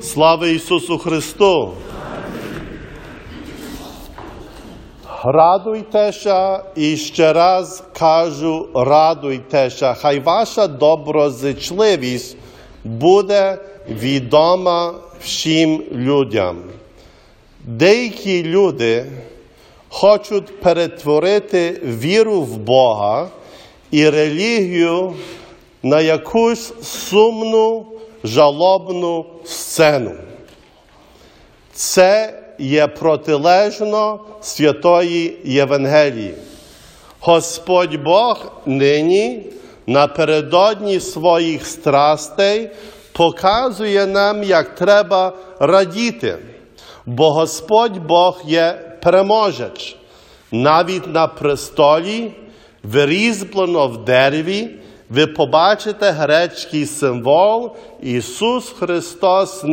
Слава Ісусу Христу! Радуйтеся, і ще раз кажу, радуйтеся. Хай ваша доброзичливість буде відома всім людям. Деякі люди хочуть перетворити віру в Бога і релігію на якусь сумну, жалобну сцену. Це є протилежно Святої Євангелії. Господь Бог нині, напередодні своїх страстей, показує нам, як треба радіти. Бо Господь Бог є переможець. Навіть на престолі, вирізблено в дереві, ви побачите грецький символ Ісус Христос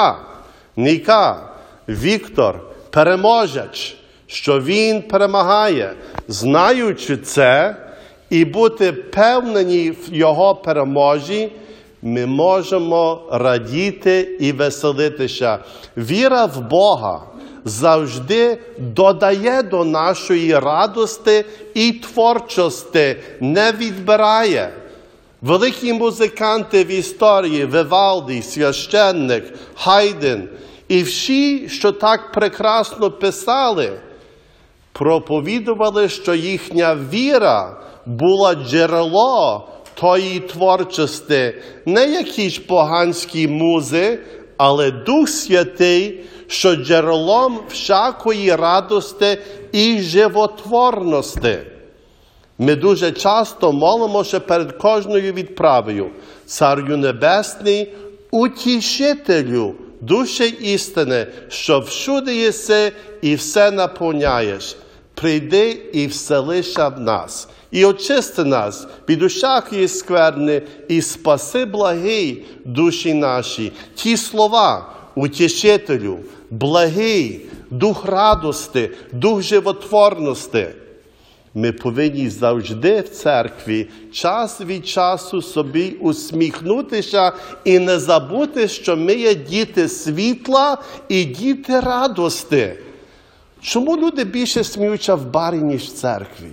Ніка, Віктор, переможець, що Він перемагає. Знаючи це і бути певнені в Його перемозі, ми можемо радіти і веселитися. Віра в Бога завжди додає до нашої радості і творчості, не відбирає. Великі музиканти в історії, Вівальді, священник, Гайдн, і всі, що так прекрасно писали, проповідували, що їхня віра була джерело тої творчості, не якісь поганські музи, але Дух Святий, що джерелом всякої радості і животворності. Ми дуже часто молимося перед кожною відправою. Царю Небесний, утішителю душі істини, що всюди єси і все наповняєш. Прийди і вселися в нас. І очисти нас від усякої скверни, і спаси благий душі наші. Ті слова утішителю, благий, дух радости, дух животворності. Ми повинні завжди в церкві час від часу собі усміхнутися і не забути, що ми є діти світла і діти радости. Чому люди більше сміються в барі, ніж в церкві?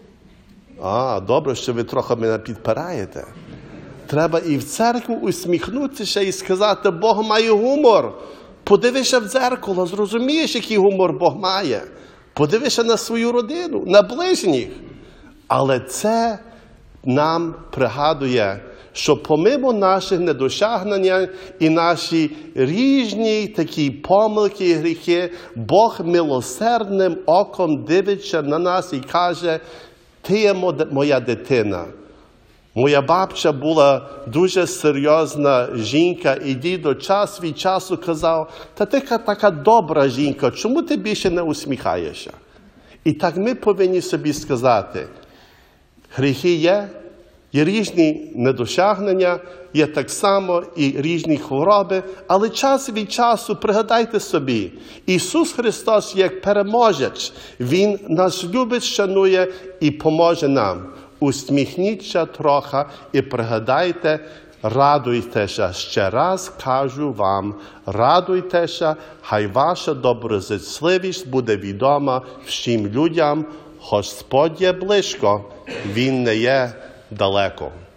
Добре, що ви трохи мене підпираєте. Треба і в церкву усміхнутися і сказати, Бог має гумор. Подивися в дзеркало, зрозумієш, який гумор Бог має. Подивися на свою родину, на ближніх. Але це нам пригадує, що помимо наших недосягнень і наші різні такі помилки і гріхи, Бог милосердним оком дивиться на нас і каже, ти є моя дитина. Моя бабця була дуже серйозна жінка, і дідо час від часу казав, та ти така добра жінка, чому ти більше не усміхаєшся? І так ми повинні собі сказати, гріхи є різні недосягнення, є так само і різні хвороби, але час від часу пригадайте собі, Ісус Христос як переможець, Він нас любить, шанує і поможе нам. Усміхніться трохи і пригадайте, радуйтеся. Ще раз кажу вам, радуйтеся, хай ваша доброзичливість буде відома всім людям. Господь є близько, Він не є далеко.